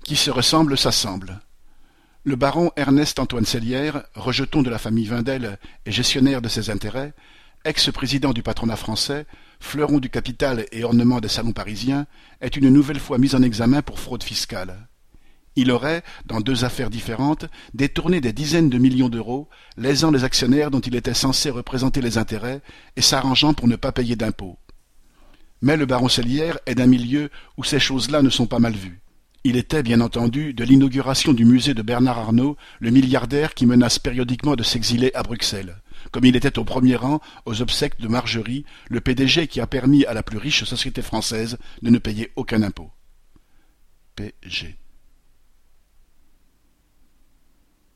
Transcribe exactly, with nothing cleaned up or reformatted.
Qui se ressemble s'assemble. Le baron Ernest-Antoine Sellière, rejeton de la famille Wendel et gestionnaire de ses intérêts, ex-président du patronat français, fleuron du capital et ornement des salons parisiens, est une nouvelle fois mis en examen pour fraude fiscale. Il aurait, dans deux affaires différentes, détourné des dizaines de millions d'euros, lésant les actionnaires dont il était censé représenter les intérêts et s'arrangeant pour ne pas payer d'impôts. Mais le baron Sellière est d'un milieu où ces choses-là ne sont pas mal vues. Il était, bien entendu, de l'inauguration du musée de Bernard Arnault, le milliardaire qui menace périodiquement de s'exiler à Bruxelles, comme il était au premier rang aux obsèques de Margerie, le P D G qui a permis à la plus riche société française de ne payer aucun impôt. P G